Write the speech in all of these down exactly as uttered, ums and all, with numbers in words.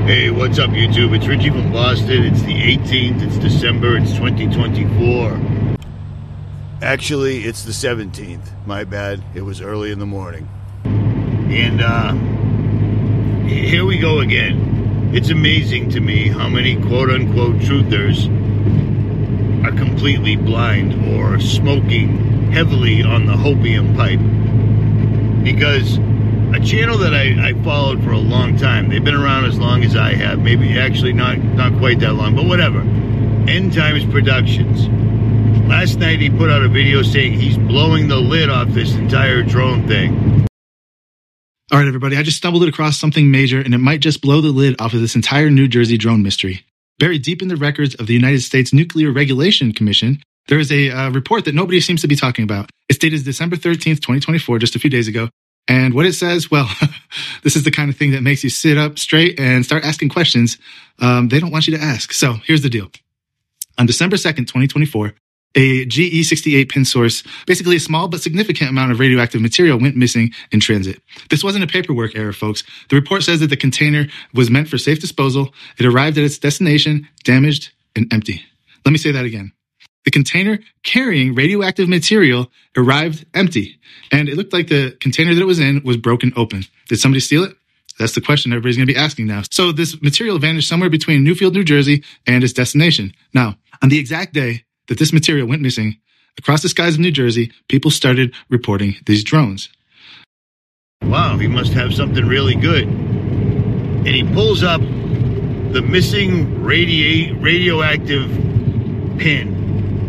Hey, what's up, YouTube? It's Richie from Boston. It's the eighteenth. It's December. It's twenty twenty-four. Actually, it's the seventeenth. My bad. It was early in the morning. And uh, here we go again. It's amazing to me how many quote-unquote truthers are completely blind or smoking heavily on the hopium pipe. Because a channel that I, I followed for a long time, they've been around as long as I have, maybe actually not, not quite that long, but whatever. End Times Productions. Last night he put out a video saying he's blowing the lid off this entire drone thing. All right, everybody, I just stumbled across something major, and it might just blow the lid off of this entire New Jersey drone mystery. Buried deep in the records of the United States Nuclear Regulation Commission, there is a uh, report that nobody seems to be talking about. It's dated December thirteenth, twenty twenty-four, just a few days ago. And what it says, well, this is the kind of thing that makes you sit up straight and start asking questions um, they don't want you to ask. So here's the deal. On December second, twenty twenty-four, a G E sixty-eight pin source, basically a small but significant amount of radioactive material, went missing in transit. This wasn't a paperwork error, folks. The report says that the container was meant for safe disposal. It arrived at its destination, damaged and empty. Let me say that again. The container carrying radioactive material arrived empty, and it looked like the container that it was in was broken open. Did somebody steal it? That's the question everybody's going to be asking now. So this material vanished somewhere between Newfield, New Jersey, and its destination. Now, on the exact day that this material went missing, across the skies of New Jersey, people started reporting these drones. Wow, he must have something really good. And he pulls up the missing radi- radioactive pin.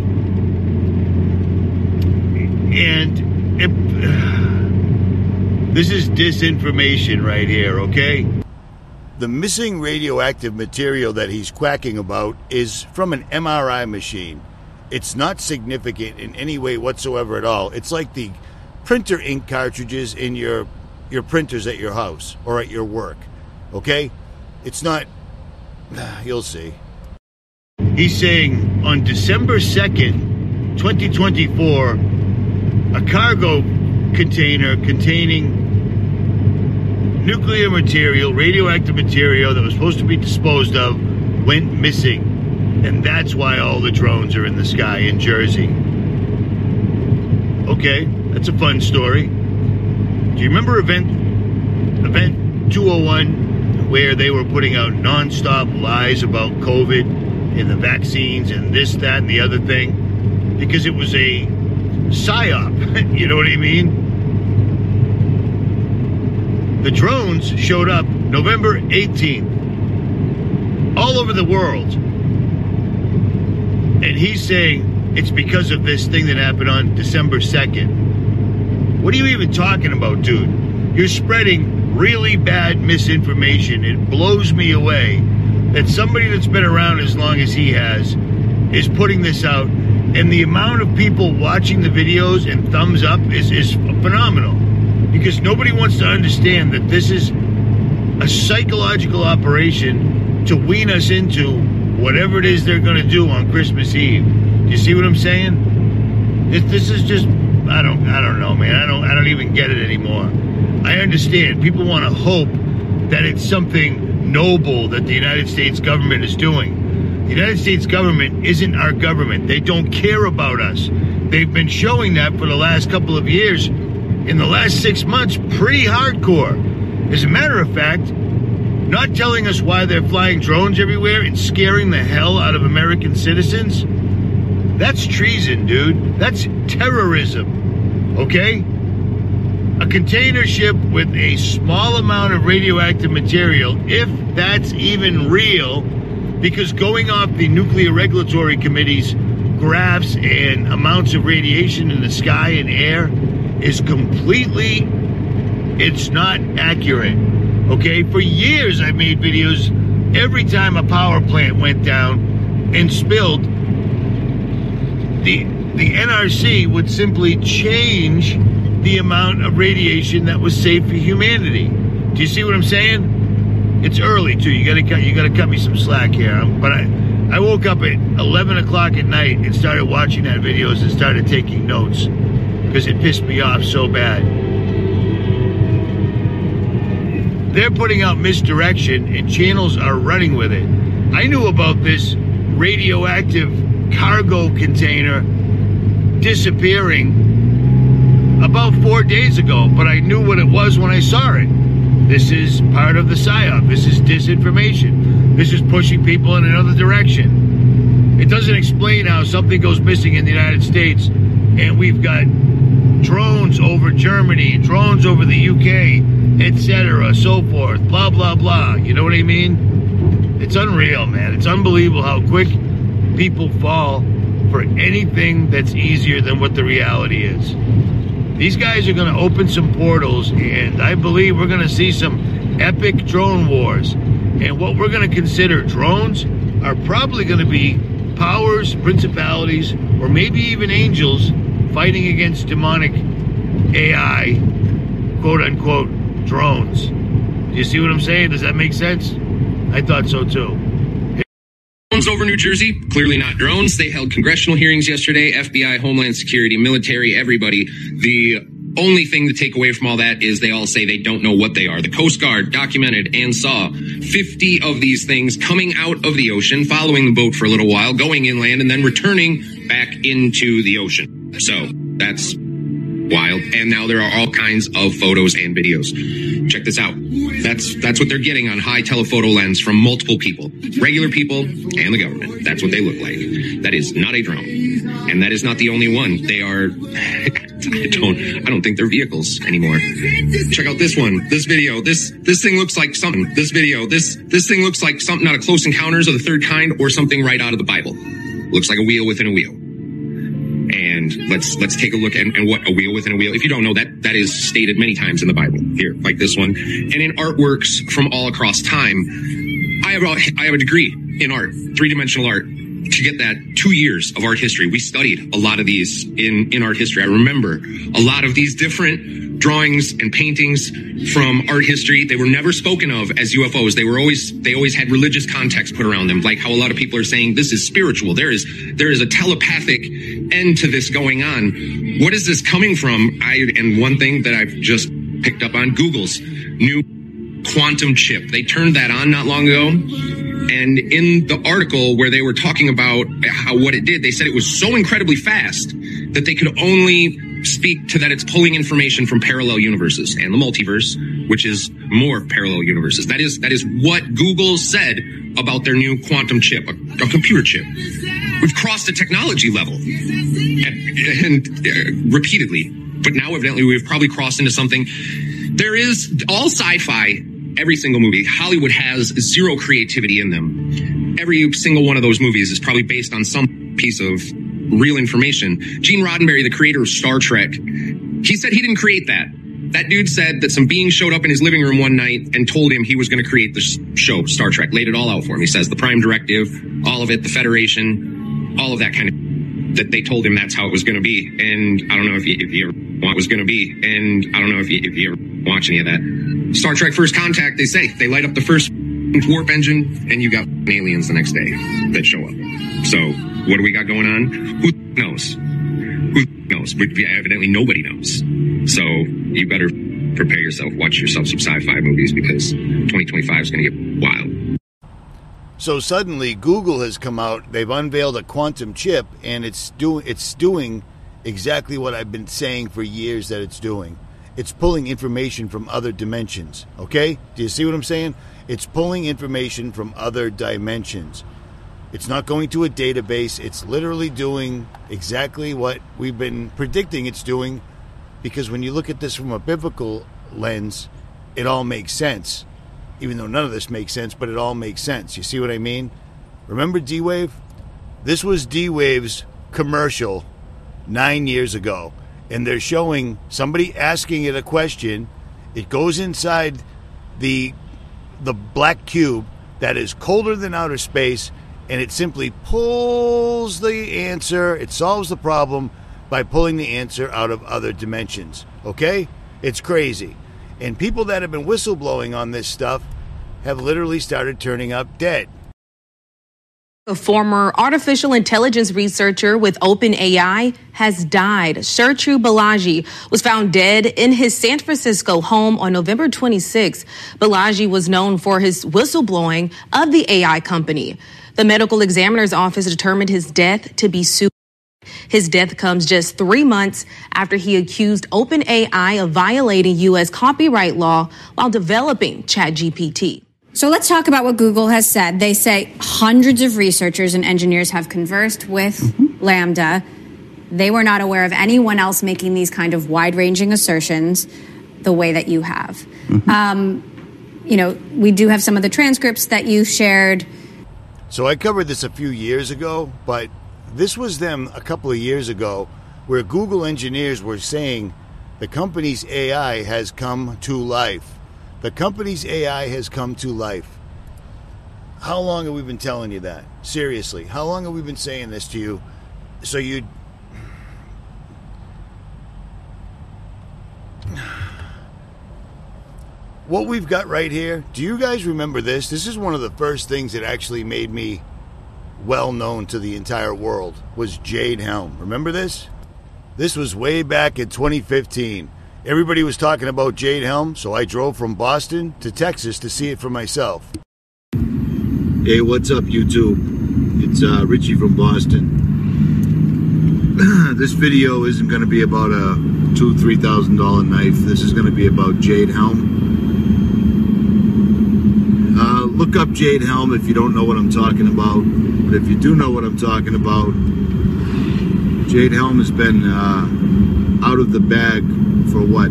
And it, uh, this is disinformation right here, okay? The missing radioactive material that he's quacking about is from an M R I machine. It's not significant in any way whatsoever at all. It's like the printer ink cartridges in your your printers at your house or at your work, okay? It's not... You'll see. He's saying on December second, twenty twenty-four... a cargo container containing nuclear material, radioactive material that was supposed to be disposed of went missing. And that's why all the drones are in the sky in Jersey. Okay, that's a fun story. Do you remember event, event two oh one, where they were putting out nonstop lies about COVID and the vaccines and this, that, and the other thing? Because it was a psyop, you know what I mean? The drones showed up November eighteenth, all over the world. And he's saying it's because of this thing that happened on December second. What are you even talking about, dude? You're spreading really bad misinformation. It blows me away that somebody that's been around as long as he has is putting this out. And the amount of people watching the videos and thumbs up is, is phenomenal. Because nobody wants to understand that this is a psychological operation to wean us into whatever it is they're going to do on Christmas Eve. Do you see what I'm saying? This, this is just, I don't, I don't know, man. I don't, I don't even get it anymore. I understand. People want to hope that it's something noble that the United States government is doing. The United States government isn't our government. They don't care about us. They've been showing that for the last couple of years. In the last six months, pretty hardcore. As a matter of fact, not telling us why they're flying drones everywhere and scaring the hell out of American citizens, that's treason, dude. That's terrorism, okay? A container ship with a small amount of radioactive material, if that's even real, because going off the Nuclear Regulatory Committee's graphs and amounts of radiation in the sky and air is completely, it's not accurate, okay? For years I've made videos every time a power plant went down and spilled, the, the N R C would simply change the amount of radiation that was safe for humanity. Do you see what I'm saying? It's early too. You gotta cut. You gotta cut me some slack here. But I, I woke up at eleven o'clock at night and started watching that videos and started taking notes because it pissed me off so bad. they're putting out misdirection and channels are running with it. I knew about this radioactive cargo container disappearing about four days ago, but I knew what it was when I saw it. This is part of the PSYOP. This is disinformation. This is pushing people in another direction. It doesn't explain how something goes missing in the United States and we've got drones over Germany, drones over the U K, et cetera, so forth, blah, blah, blah. You know what I mean? It's unreal, man. It's unbelievable how quick people fall for anything that's easier than what the reality is. These guys are going to open some portals, and I believe we're going to see some epic drone wars. And what we're going to consider drones are probably going to be powers, principalities, or maybe even angels fighting against demonic A I, quote-unquote, drones. Do you see what I'm saying? Does that make sense? I thought so, too. Drones over New Jersey, clearly not drones. They held congressional hearings yesterday, F B I, Homeland Security, military, everybody. The only thing to take away from all that is they all say they don't know what they are. The Coast Guard documented and saw fifty of these things coming out of the ocean, following the boat for a little while, going inland, and then returning back into the ocean. So that's wild. And now there are all kinds of photos and videos. Check this out. That's that's what they're getting on high telephoto lens from multiple people, regular people and the government. That's what they look like. That is not a drone, and that is not the only one. They are. I don't. I don't think they're vehicles anymore. Check out this one. This video. This this thing looks like something. This video. This this thing looks like something out of Close Encounters of the Third Kind or something right out of the Bible. Looks like a wheel within a wheel. And let's let's take a look at, at what a wheel within a wheel. If you don't know, that that is stated many times in the Bible. Here, like this one, and in artworks from all across time. I have a, I have a degree in art, three dimensional art. To get that, two years of art history. We studied a lot of these in in art history. I remember a lot of these different drawings and paintings from art history. They were never spoken of as U F Os. They were always they always had religious context put around them, like how a lot of people are saying this is spiritual. There is there is a telepathic end to this going on. What is this coming from? I and one thing that I've just picked up on, Google's new quantum chip. They turned that on not long ago. And in the article where they were talking about how what it did, they said it was so incredibly fast that they could only speak to that it's pulling information from parallel universes and the multiverse, which is more parallel universes. That is that is what Google said about their new quantum chip, a, a computer chip. We've crossed a technology level and, and uh, repeatedly, but now evidently we've probably crossed into something. There is all sci-fi. Every single movie, Hollywood has zero creativity in them. Every single one of those movies is probably based on some piece of real information. Gene Roddenberry, the creator of Star Trek, he said he didn't create that. That dude said that some being showed up in his living room one night and told him he was going to create this show, Star Trek, laid it all out for him. He says the Prime Directive, all of it, the Federation, all of that kind of, that they told him that's how it was going to be. And I don't know if you, if you ever want it was going to be. And I don't know if you, if you ever watch any of that. Star Trek First Contact, they say they light up the first warp engine and you got aliens the next day that show up. So what do we got going on? Who knows? Who knows? But evidently nobody knows. So you better prepare yourself, watch yourself some sci-fi movies because twenty twenty-five is going to get wild. So suddenly Google has come out, they've unveiled a quantum chip and it's doing it's doing exactly what I've been saying for years that it's doing. It's pulling information from other dimensions, okay? Do you see what I'm saying? It's pulling information from other dimensions. It's not going to a database. It's literally doing exactly what we've been predicting it's doing, because when you look at this from a biblical lens, it all makes sense. Even though none of this makes sense, but it all makes sense. You see what I mean? Remember D-Wave? This was D-Wave's commercial nine years ago. And they're showing somebody asking it a question. It goes inside the the black cube that is colder than outer space, and it simply pulls the answer. It solves the problem by pulling the answer out of other dimensions. Okay? It's crazy. And people that have been whistleblowing on this stuff have literally started turning up dead. A former artificial intelligence researcher with OpenAI has died. Shertru Balaji was found dead in his San Francisco home on November twenty-sixth. Balaji was known for his whistleblowing of the A I company. The medical examiner's office determined his death to be suicide. His death comes just three months after he accused OpenAI of violating U S copyright law while developing ChatGPT. So let's talk about what Google has said. They say hundreds of researchers and engineers have conversed with mm-hmm. Lambda. They were not aware of anyone else making these kind of wide-ranging assertions the way that you have. Mm-hmm. Um, you know, we do have some of the transcripts that you shared. So I covered this a few years ago, but this was them a couple of years ago where Google engineers were saying the company's A I has come to life. The company's A I has come to life. How long have we been telling you that? Seriously, how long have we been saying this to you? So you'd... What we've got right here, do you guys remember this? This is one of the first things that actually made me well known to the entire world, was Jade Helm. Remember this? This was way back in twenty fifteen. Everybody was talking about Jade Helm, so I drove from Boston to Texas to see it for myself. Hey, what's up, YouTube? It's uh, Richie from Boston. This video isn't going to be about a two, three thousand dollar knife. This is going to be about Jade Helm. Uh, look up Jade Helm if you don't know what I'm talking about. But if you do know what I'm talking about, Jade Helm has been uh, out of the bag for what,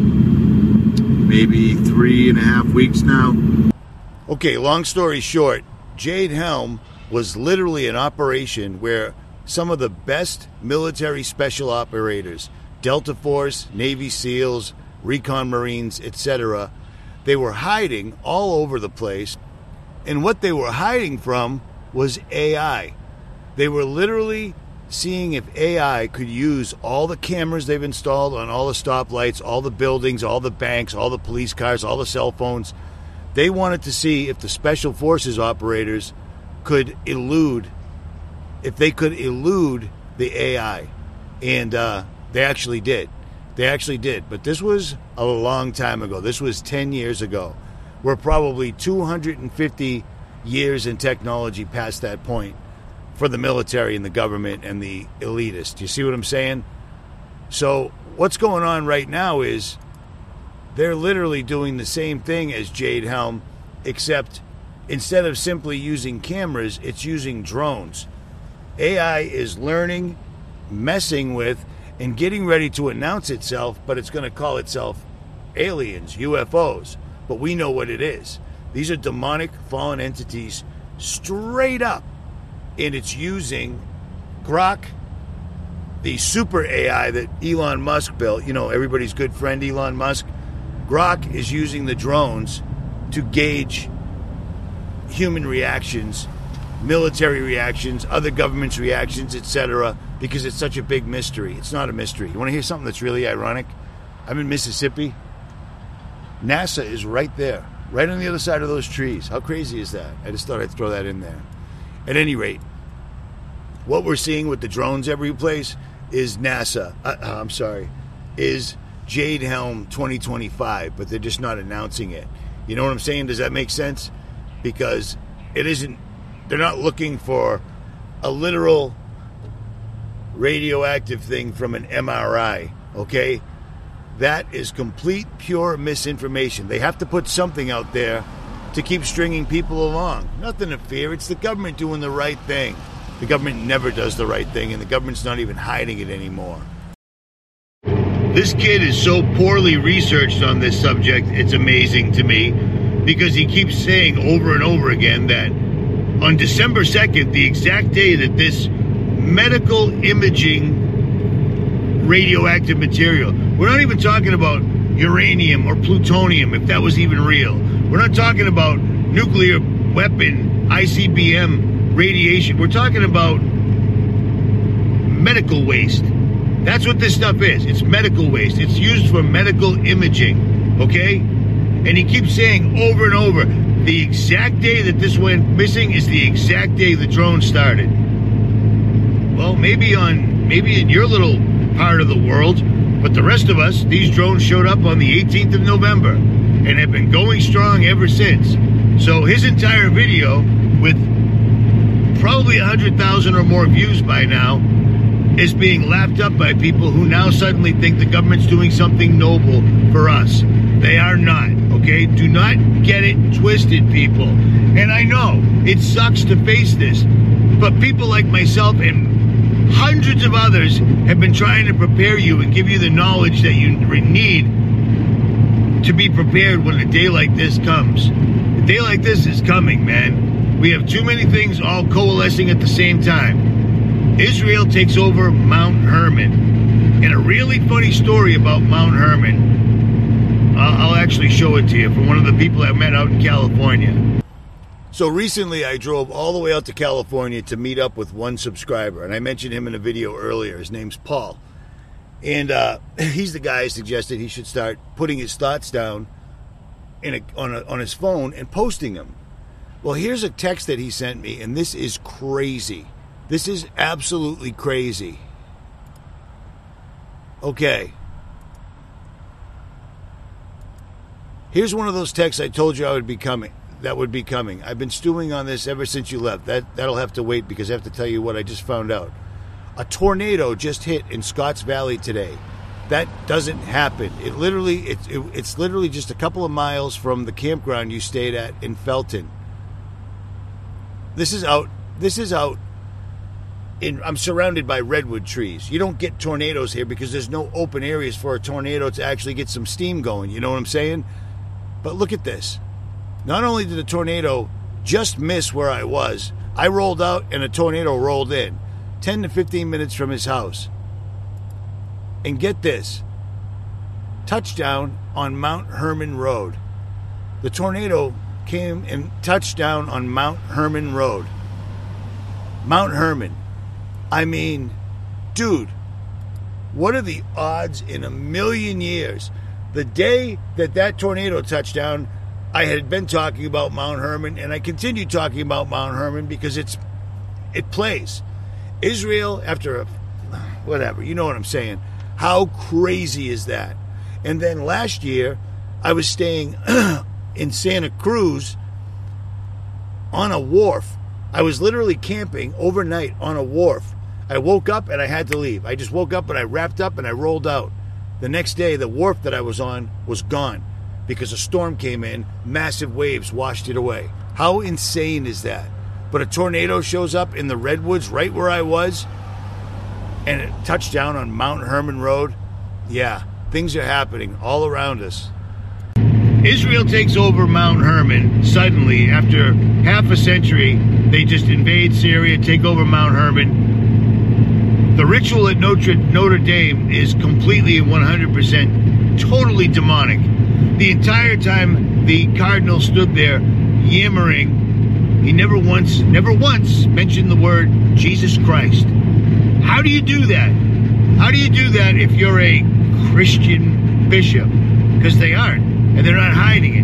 maybe three and a half weeks now? Okay, long story short, Jade Helm was literally an operation where some of the best military special operators, Delta Force, Navy SEALs, Recon Marines, et cetera, they were hiding all over the place. And what they were hiding from was A I. They were literally seeing if A I could use all the cameras they've installed on all the stoplights, all the buildings, all the banks, all the police cars, all the cell phones. They wanted to see if the special forces operators could elude, if they could elude the A I. And uh, they actually did. They actually did. But this was a long time ago. This was ten years ago. We're probably two hundred fifty years in technology past that point for the military and the government and the elitists. You see what I'm saying? So what's going on right now is they're literally doing the same thing as Jade Helm, except instead of simply using cameras, it's using drones. A I is learning, messing with, and getting ready to announce itself, but it's going to call itself aliens, U F Os. But we know what it is. These are demonic, fallen entities straight up. And it's using Grok, the super A I that Elon Musk built. You know, everybody's good friend Elon Musk. Grok is using the drones to gauge human reactions, military reactions, other governments' reactions, et cetera, because it's such a big mystery. It's not a mystery. You want to hear something that's really ironic? I'm in Mississippi. NASA is right there, right on the other side of those trees. How crazy is that? I just thought I'd throw that in there. At any rate, what we're seeing with the drones every place is NASA. Uh, I'm sorry, is Jade Helm twenty twenty-five, but they're just not announcing it. You know what I'm saying? Does that make sense? Because it isn't, they're not looking for a literal radioactive thing from an M R I, okay? That is complete, pure misinformation. They have to put something out there to keep stringing people along. Nothing to fear. It's the government doing the right thing. The government never does the right thing, and the government's not even hiding it anymore. This kid is so poorly researched on this subject, it's amazing to me, because he keeps saying over and over again that on December second, the exact day that this medical imaging radioactive material, we're not even talking about uranium or plutonium, if that was even real. We're not talking about nuclear weapon, I C B M radiation. We're talking about medical waste. That's what this stuff is. It's medical waste. It's used for medical imaging, okay? And he keeps saying over and over, The exact day that this went missing is the exact day the drone started. Well, maybe on maybe in your little part of the world, but the rest of us, these drones showed up on the eighteenth of November and have been going strong ever since. So his entire video, with probably one hundred thousand or more views by now, is being lapped up by people who now suddenly think the government's doing something noble for us. They are not, okay? Do not get it twisted, people. And I know it sucks to face this, but people like myself and hundreds of others have been trying to prepare you and give you the knowledge that you need to be prepared when a day like this comes. A day like this is coming, man. We have too many things all coalescing at the same time. Israel takes over Mount Hermon. And a really funny story about Mount Hermon, I'll, I'll actually show it to you from one of the people I met out in California. So recently I drove all the way out to California to meet up with one subscriber, and I mentioned him in a video earlier. His name's Paul. And uh, he's the guy who suggested he should start putting his thoughts down in a, on, a, on his phone and posting them. Well, here's a text that he sent me, and this is crazy. This is absolutely crazy. Okay. Here's one of those texts I told you I would be coming. That would be coming. I've been stewing on this ever since you left. That, that'll have to wait because I have to tell you what I just found out. A tornado just hit in Scotts Valley today. That doesn't happen. It literally, it, it, it's literally just a couple of miles from the campground you stayed at in Felton. This is out. This is out. In, I'm surrounded by redwood trees. You don't get tornadoes here because there's no open areas for a tornado to actually get some steam going. You know what I'm saying? But look at this. Not only did a tornado just miss where I was, I rolled out and a tornado rolled in. ten to fifteen minutes from his house. And get this. Touchdown on Mount Hermon Road. The tornado came and touched down on Mount Hermon Road. Mount Hermon. I mean, dude, what are the odds in a million years? The day that that tornado touched down, I had been talking about Mount Hermon, and I continued talking about Mount Hermon because it's it plays. Israel, after a, whatever, you know what I'm saying. How crazy is that? And then last year, I was staying in Santa Cruz on a wharf. I was literally camping overnight on a wharf. I woke up and I had to leave. I just woke up and I wrapped up and I rolled out. The next day, the wharf that I was on was gone because a storm came in, massive waves washed it away. How insane is that? But a tornado shows up in the redwoods right where I was, and it touched down on Mount Hermon Road. Yeah, things are happening all around us. Israel takes over Mount Hermon suddenly. After half a century, they just invade Syria, take over Mount Hermon. The ritual at Notre, Notre Dame is completely one hundred percent totally demonic. The entire time the cardinal stood there yammering, he never once, never once mentioned the word Jesus Christ. How do you do that? How do you do that if you're a Christian bishop? Because they aren't, and they're not hiding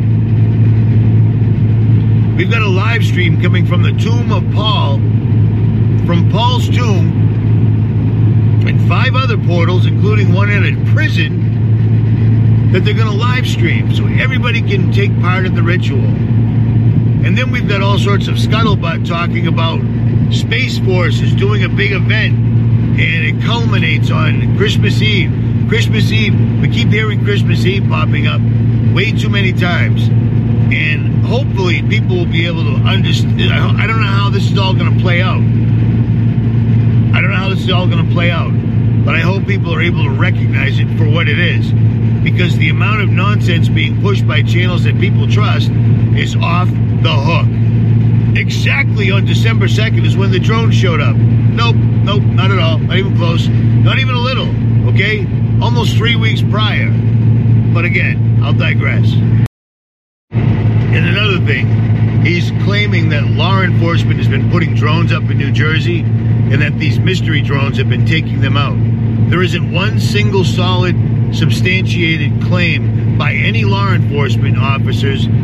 it. We've got a live stream coming from the tomb of Paul, from Paul's tomb, and five other portals, including one in a prison, that they're going to live stream so everybody can take part in the ritual. And then we've got all sorts of scuttlebutt talking about Space Force is doing a big event, and it culminates on Christmas Eve. Christmas Eve, we keep hearing Christmas Eve popping up way too many times. And hopefully people will be able to understand. I don't know how this is all going to play out. I don't know how this is all going to play out. But I hope people are able to recognize it for what it is. Because the amount of nonsense being pushed by channels that people trust is off the hook. Exactly on December second is when the drone showed up. Nope, nope, not at all. Not even close. Not even a little, okay? Almost three weeks prior. But again, I'll digress. And another thing, he's claiming that law enforcement has been putting drones up in New Jersey and that these mystery drones have been taking them out. There isn't one single solid, substantiated claim by any law enforcement officers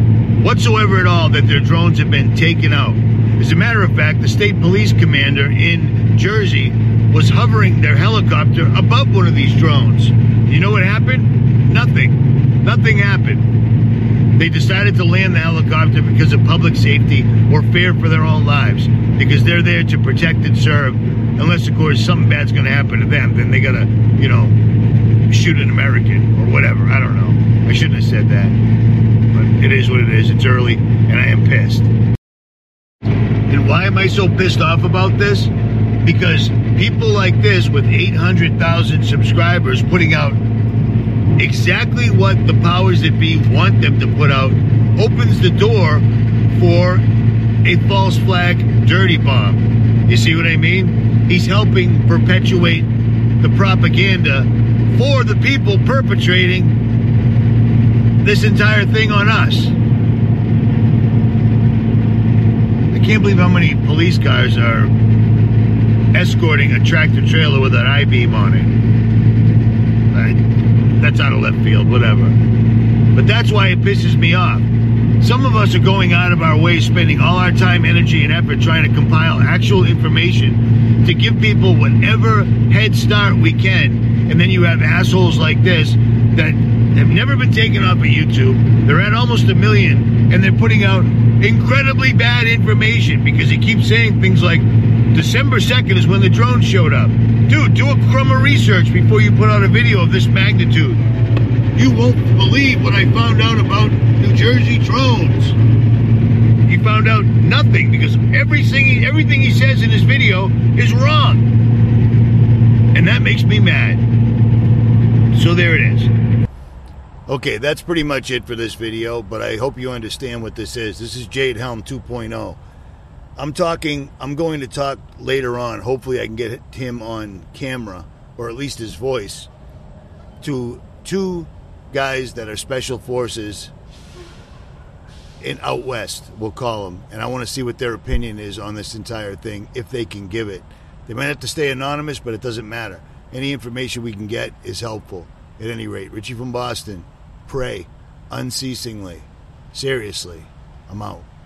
whatsoever at all that their drones have been taken out. As a matter of fact, the state police commander in Jersey was hovering their helicopter above one of these drones. You know what happened? Nothing. Nothing happened. They decided to land the helicopter because of public safety or fear for their own lives, because they're there to protect and serve. Unless, of course, something bad's going to happen to them, then they got to, you know, shoot an American or whatever. I don't know. I shouldn't have said that. But it is what it is. It's early, and I am pissed. And why am I so pissed off about this? Because people like this with eight hundred thousand subscribers putting out exactly what the powers that be want them to put out opens the door for a false flag dirty bomb. You see what I mean? He's helping perpetuate the propaganda for the people perpetrating this entire thing on us. I can't believe how many police cars are escorting a tractor trailer with an I-beam on it. I, that's out of left field, whatever. But that's why it pisses me off. Some of us are going out of our way, spending all our time, energy, and effort trying to compile actual information to give people whatever head start we can. And then you have assholes like this that have never been taken off of YouTube. They're at almost a million, and they're putting out incredibly bad information because he keeps saying things like December second is when the drone showed up. Dude, do a crumb of research before you put out a video of this magnitude. You won't believe what I found out about New Jersey drones. He found out nothing because everything, everything he says in his video is wrong. And that makes me mad. So there it is. Okay, that's pretty much it for this video, but I hope you understand what this is. This is Jade Helm two point oh. I'm talking, I'm going to talk later on. Hopefully I can get him on camera, or at least his voice, to two guys that are special forces in out west, we'll call them. And I want to see what their opinion is on this entire thing, if they can give it. They might have to stay anonymous, but it doesn't matter. Any information we can get is helpful. At any rate, Richie from Boston, pray unceasingly. Seriously, I'm out.